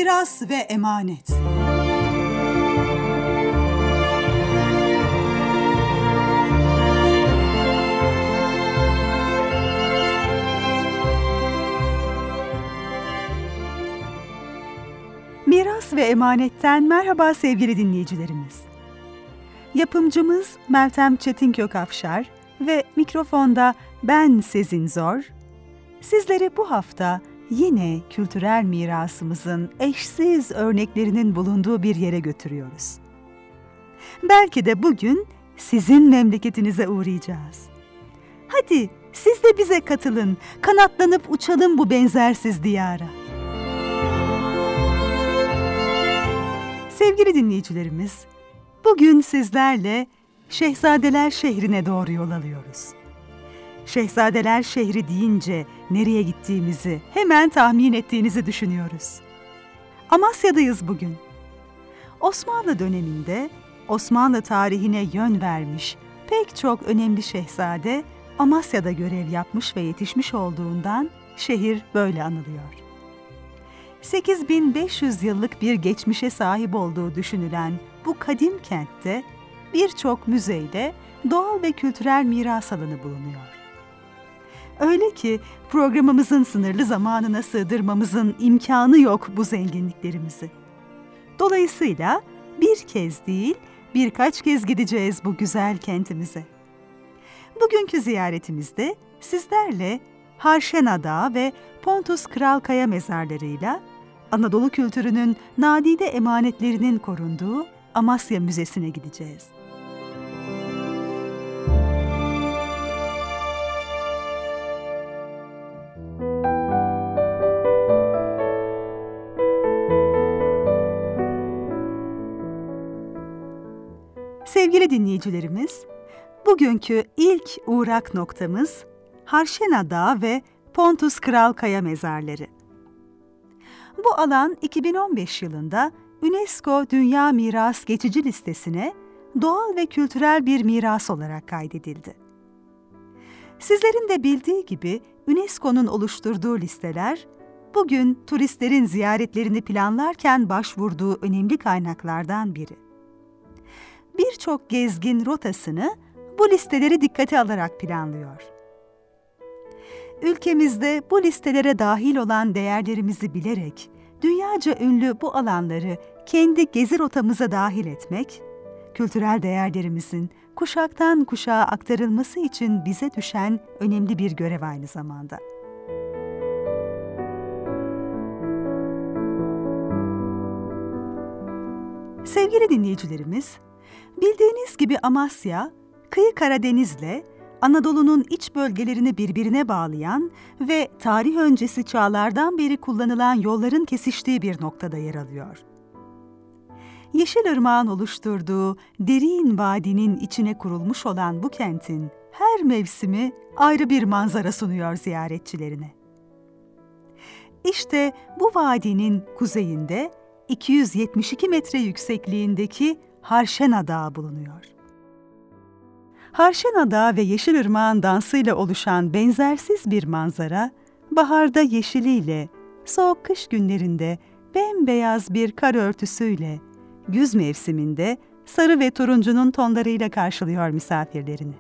Miras ve emanet. Miras ve emanetten merhaba sevgili dinleyicilerimiz. Yapımcımız Meltem Çetinkök-Afşar ve mikrofonda ben Sezin Zor. Sizleri bu hafta yine kültürel mirasımızın eşsiz örneklerinin bulunduğu bir yere götürüyoruz. Belki de bugün sizin memleketinize uğrayacağız. Hadi siz de bize katılın, kanatlanıp uçalım bu benzersiz diyara. Sevgili dinleyicilerimiz, bugün sizlerle Şehzadeler şehrine doğru yol alıyoruz. Şehzadeler şehri deyince nereye gittiğimizi hemen tahmin ettiğinizi düşünüyoruz. Amasya'dayız bugün. Osmanlı döneminde Osmanlı tarihine yön vermiş pek çok önemli şehzade Amasya'da görev yapmış ve yetişmiş olduğundan şehir böyle anılıyor. 8500 yıllık bir geçmişe sahip olduğu düşünülen bu kadim kentte birçok müzeyle doğal ve kültürel miras alanı bulunuyor. Öyle ki programımızın sınırlı zamanına sığdırmamızın imkanı yok bu zenginliklerimizi. Dolayısıyla bir kez değil, birkaç kez gideceğiz bu güzel kentimize. Bugünkü ziyaretimizde sizlerle Harşena Dağı ve Pontus Kralkaya mezarlarıyla Anadolu kültürünün nadide emanetlerinin korunduğu Amasya Müzesi'ne gideceğiz. Sevgili dinleyicilerimiz, bugünkü ilk uğrak noktamız Harşena Dağı ve Pontus Kralkaya mezarları. Bu alan 2015 yılında UNESCO Dünya Miras Geçici Listesi'ne doğal ve kültürel bir miras olarak kaydedildi. Sizlerin de bildiği gibi UNESCO'nun oluşturduğu listeler, bugün turistlerin ziyaretlerini planlarken başvurduğu önemli kaynaklardan biri. Birçok gezgin rotasını bu listeleri dikkate alarak planlıyor. Ülkemizde bu listelere dahil olan değerlerimizi bilerek dünyaca ünlü bu alanları kendi gezi rotamıza dahil etmek, kültürel değerlerimizin kuşaktan kuşağa aktarılması için bize düşen önemli bir görev aynı zamanda. Sevgili dinleyicilerimiz, bildiğiniz gibi Amasya, kıyı Karadeniz'le Anadolu'nun iç bölgelerini birbirine bağlayan ve tarih öncesi çağlardan beri kullanılan yolların kesiştiği bir noktada yer alıyor. Yeşilırmağın oluşturduğu derin vadinin içine kurulmuş olan bu kentin her mevsimi ayrı bir manzara sunuyor ziyaretçilerine. İşte bu vadinin kuzeyinde 272 metre yüksekliğindeki Harşena Dağı bulunuyor. Harşena Dağı ve Yeşilırmağın dansıyla oluşan benzersiz bir manzara, baharda yeşiliyle, soğuk kış günlerinde bembeyaz bir kar örtüsüyle, güz mevsiminde sarı ve turuncunun tonlarıyla karşılıyor misafirlerini.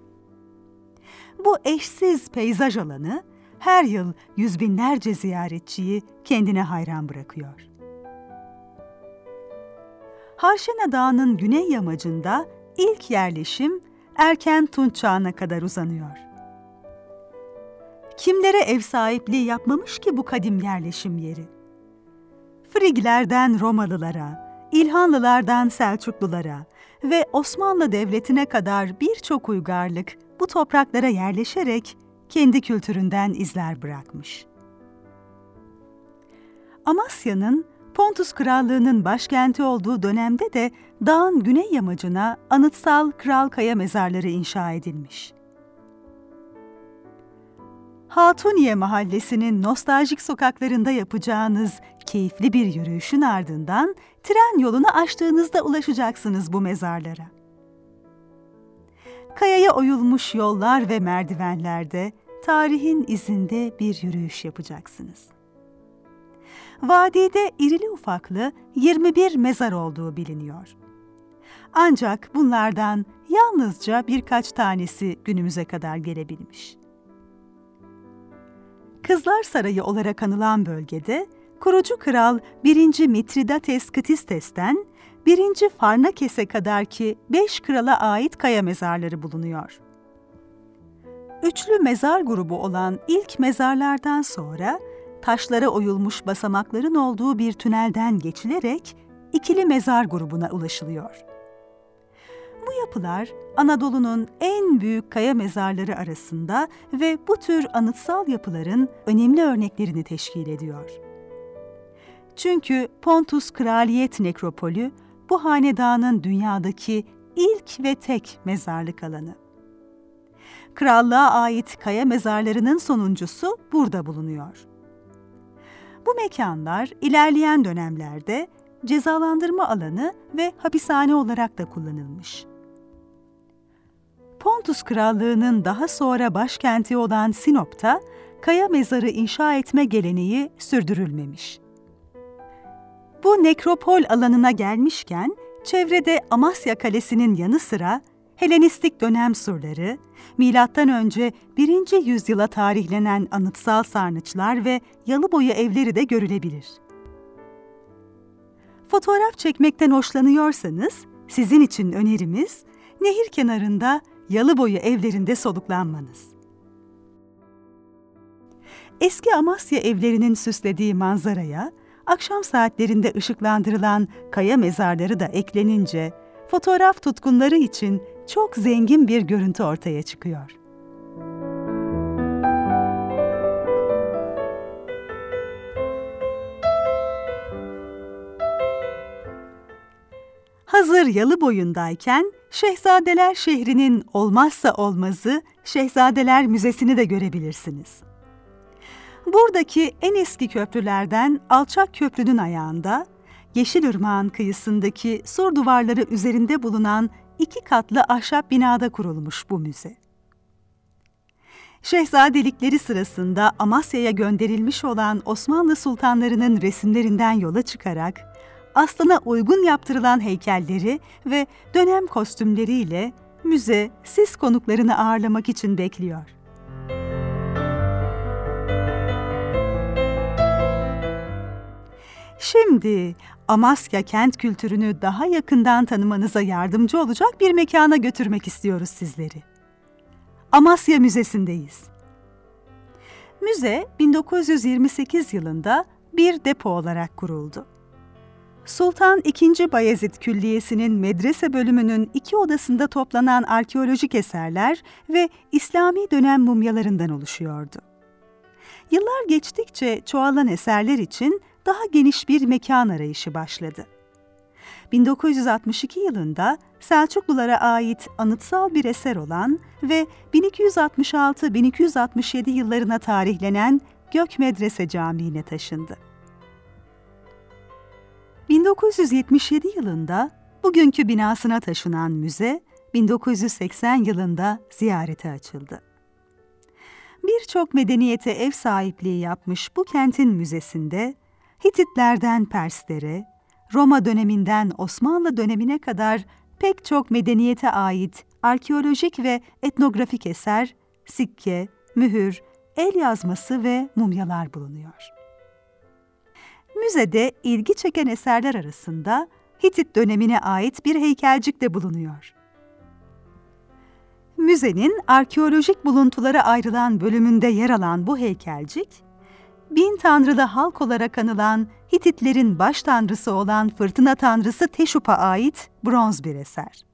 Bu eşsiz peyzaj alanı her yıl yüz binlerce ziyaretçiyi kendine hayran bırakıyor. Harşena Dağı'nın güney yamacında ilk yerleşim erken Tunç çağına kadar uzanıyor. Kimlere ev sahipliği yapmamış ki bu kadim yerleşim yeri? Friglerden Romalılara, İlhanlılardan Selçuklulara ve Osmanlı Devleti'ne kadar birçok uygarlık bu topraklara yerleşerek kendi kültüründen izler bırakmış. Amasya'nın Pontus Krallığı'nın başkenti olduğu dönemde de dağın güney yamacına anıtsal Kralkaya mezarları inşa edilmiş. Hatuniye Mahallesi'nin nostaljik sokaklarında yapacağınız keyifli bir yürüyüşün ardından tren yolunu açtığınızda ulaşacaksınız bu mezarlara. Kayaya oyulmuş yollar ve merdivenlerde tarihin izinde bir yürüyüş yapacaksınız. Vadide irili ufaklı 21 mezar olduğu biliniyor. Ancak bunlardan yalnızca birkaç tanesi günümüze kadar gelebilmiş. Kızlar Sarayı olarak anılan bölgede kurucu kral 1. Mitridates Ktistes'ten 1. Farnakes'e kadarki 5 krala ait kaya mezarları bulunuyor. Üçlü mezar grubu olan ilk mezarlardan sonra taşlara oyulmuş basamakların olduğu bir tünelden geçilerek ikili mezar grubuna ulaşılıyor. Bu yapılar Anadolu'nun en büyük kaya mezarları arasında ve bu tür anıtsal yapıların önemli örneklerini teşkil ediyor. Çünkü Pontus Kraliyet Nekropolü bu hanedanın dünyadaki ilk ve tek mezarlık alanı. Krallığa ait kaya mezarlarının sonuncusu burada bulunuyor. Bu mekanlar ilerleyen dönemlerde cezalandırma alanı ve hapishane olarak da kullanılmış. Pontus Krallığı'nın daha sonra başkenti olan Sinop'ta kaya mezarı inşa etme geleneği sürdürülmemiş. Bu nekropol alanına gelmişken çevrede Amasya Kalesi'nin yanı sıra Helenistik dönem surları, M.Ö. 1. yüzyıla tarihlenen anıtsal sarnıçlar ve Yalıboyu evleri de görülebilir. Fotoğraf çekmekten hoşlanıyorsanız, sizin için önerimiz nehir kenarında Yalıboyu evlerinde soluklanmanız. Eski Amasya evlerinin süslediği manzaraya, akşam saatlerinde ışıklandırılan kaya mezarları da eklenince, fotoğraf tutkunları için çok zengin bir görüntü ortaya çıkıyor. Hazır Yalıboyu'ndayken Şehzadeler şehrinin olmazsa olmazı Şehzadeler Müzesi'ni de görebilirsiniz. Buradaki en eski köprülerden Alçak Köprü'nün ayağında, Yeşilırmak'ın kıyısındaki sur duvarları üzerinde bulunan 2 katlı ahşap binada kurulmuş bu müze. Şehzadelikleri sırasında Amasya'ya gönderilmiş olan Osmanlı sultanlarının resimlerinden yola çıkarak, aslına uygun yaptırılan heykelleri ve dönem kostümleriyle müze siz konuklarını ağırlamak için bekliyor. Şimdi Amasya kent kültürünü daha yakından tanımanıza yardımcı olacak bir mekana götürmek istiyoruz sizleri. Amasya Müzesi'ndeyiz. Müze 1928 yılında bir depo olarak kuruldu. Sultan II. Bayezid Külliyesi'nin medrese bölümünün 2 odasında toplanan arkeolojik eserler ve İslami dönem mumyalarından oluşuyordu. Yıllar geçtikçe çoğalan eserler için daha geniş bir mekan arayışı başladı. 1962 yılında Selçuklulara ait anıtsal bir eser olan ve 1266-1267 yıllarına tarihlenen Gök Medrese Camii'ne taşındı. 1977 yılında bugünkü binasına taşınan müze, 1980 yılında ziyarete açıldı. Birçok medeniyete ev sahipliği yapmış bu kentin müzesinde, Hititlerden Perslere, Roma döneminden Osmanlı dönemine kadar pek çok medeniyete ait arkeolojik ve etnografik eser, sikke, mühür, el yazması ve mumyalar bulunuyor. Müzede ilgi çeken eserler arasında Hitit dönemine ait bir heykelcik de bulunuyor. Müzenin arkeolojik buluntulara ayrılan bölümünde yer alan bu heykelcik, 1000 tanrılı halk olarak anılan Hititlerin baş tanrısı olan fırtına tanrısı Teşup'a ait bronz bir eser.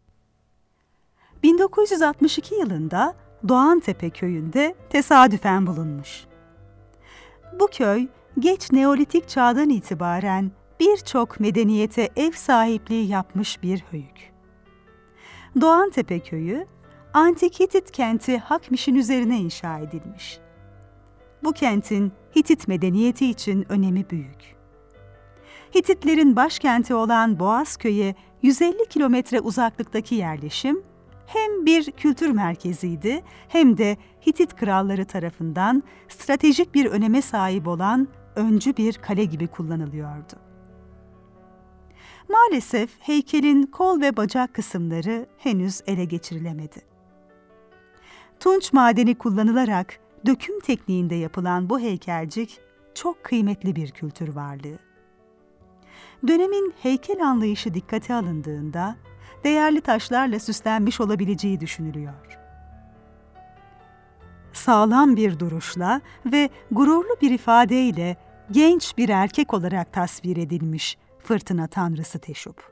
1962 yılında Doğantepe köyünde tesadüfen bulunmuş. Bu köy, geç Neolitik çağdan itibaren birçok medeniyete ev sahipliği yapmış bir höyük. Doğantepe köyü, antik Hitit kenti Hakmiş'in üzerine inşa edilmiş. Bu kentin Hitit medeniyeti için önemi büyük. Hititlerin başkenti olan Boğazköy'e 150 kilometre uzaklıktaki yerleşim, hem bir kültür merkeziydi hem de Hitit kralları tarafından stratejik bir öneme sahip olan öncü bir kale gibi kullanılıyordu. Maalesef heykelin kol ve bacak kısımları henüz ele geçirilemedi. Tunç madeni kullanılarak döküm tekniğinde yapılan bu heykelcik çok kıymetli bir kültür varlığı. Dönemin heykel anlayışı dikkate alındığında değerli taşlarla süslenmiş olabileceği düşünülüyor. Sağlam bir duruşla ve gururlu bir ifadeyle genç bir erkek olarak tasvir edilmiş fırtına tanrısı Teşup.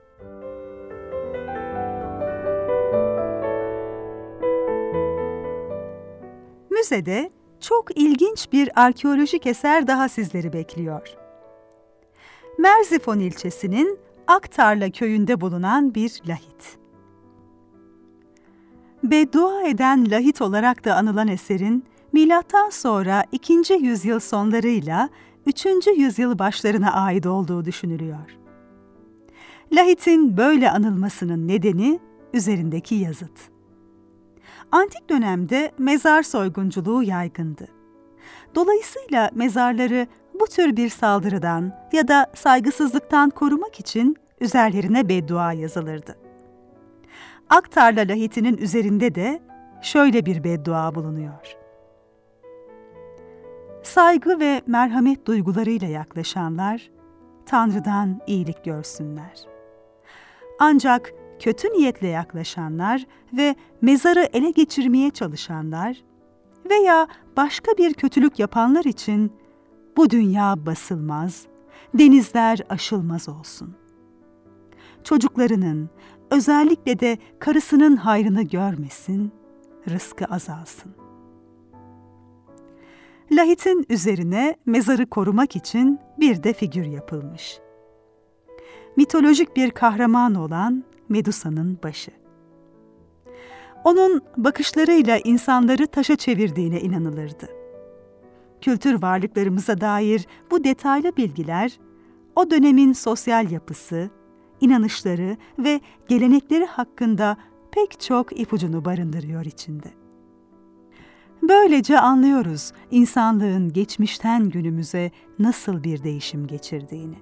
Müzede çok ilginç bir arkeolojik eser daha sizleri bekliyor. Merzifon ilçesinin Aktarla köyünde bulunan bir lahit. Beddua eden lahit olarak da anılan eserin milattan sonra 2. yüzyıl sonlarıyla 3. yüzyıl başlarına ait olduğu düşünülüyor. Lahitin böyle anılmasının nedeni üzerindeki yazıt. Antik dönemde mezar soygunculuğu yaygındı. Dolayısıyla mezarları bu tür bir saldırıdan ya da saygısızlıktan korumak için üzerlerine beddua yazılırdı. Aktarla lahitinin üzerinde de şöyle bir beddua bulunuyor. Saygı ve merhamet duygularıyla yaklaşanlar, Tanrı'dan iyilik görsünler. Ancak kötü niyetle yaklaşanlar ve mezarı ele geçirmeye çalışanlar veya başka bir kötülük yapanlar için bu dünya basılmaz, denizler aşılmaz olsun. Çocuklarının, özellikle de karısının hayrını görmesin, rızkı azalsın. Lahitin üzerine mezarı korumak için bir de figür yapılmış. Mitolojik bir kahraman olan Medusa'nın başı. Onun bakışlarıyla insanları taşa çevirdiğine inanılırdı. Kültür varlıklarımıza dair bu detaylı bilgiler, o dönemin sosyal yapısı, inanışları ve gelenekleri hakkında pek çok ipucunu barındırıyor içinde. Böylece anlıyoruz insanlığın geçmişten günümüze nasıl bir değişim geçirdiğini.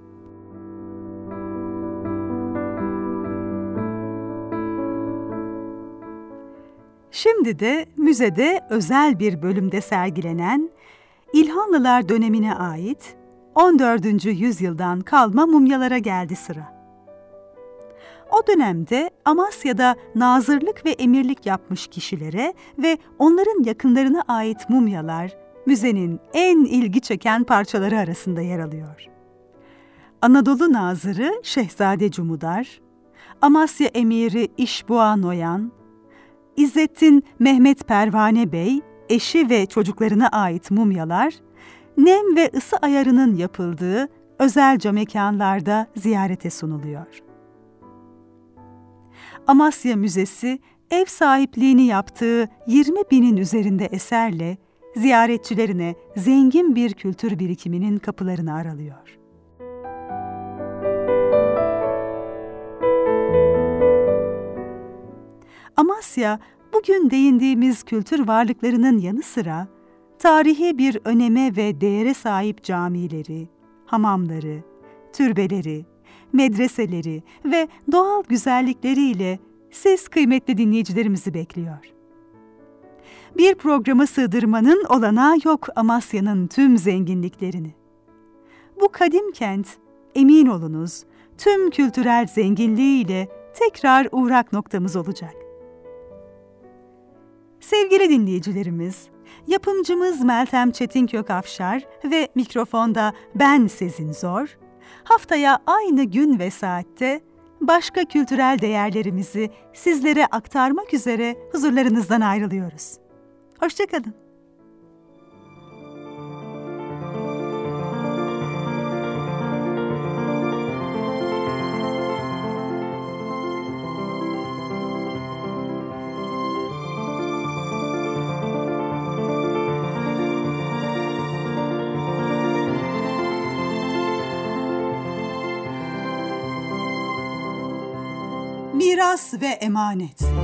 Şimdi de müzede özel bir bölümde sergilenen İlhanlılar dönemine ait 14. yüzyıldan kalma mumyalara geldi sıra. O dönemde Amasya'da nazırlık ve emirlik yapmış kişilere ve onların yakınlarına ait mumyalar müzenin en ilgi çeken parçaları arasında yer alıyor. Anadolu Nazırı Şehzade Cumhudar, Amasya Emiri İşbuğa Noyan, İzzettin Mehmet Pervane Bey, eşi ve çocuklarına ait mumyalar, nem ve ısı ayarının yapıldığı özel mekanlarda ziyarete sunuluyor. Amasya Müzesi, ev sahipliğini yaptığı 20.000'in üzerinde eserle ziyaretçilerine zengin bir kültür birikiminin kapılarını aralıyor. Amasya, bugün değindiğimiz kültür varlıklarının yanı sıra, tarihi bir öneme ve değere sahip camileri, hamamları, türbeleri, medreseleri ve doğal güzellikleriyle siz kıymetli dinleyicilerimizi bekliyor. Bir programa sığdırmanın olanağı yok Amasya'nın tüm zenginliklerini. Bu kadim kent, emin olunuz, tüm kültürel zenginliğiyle tekrar uğrak noktamız olacak. Sevgili dinleyicilerimiz, yapımcımız Meltem Çetinkök-Afşar ve mikrofonda ben Sezin Zor, haftaya aynı gün ve saatte başka kültürel değerlerimizi sizlere aktarmak üzere huzurlarınızdan ayrılıyoruz. Hoşça kalın. Miras ve emanet.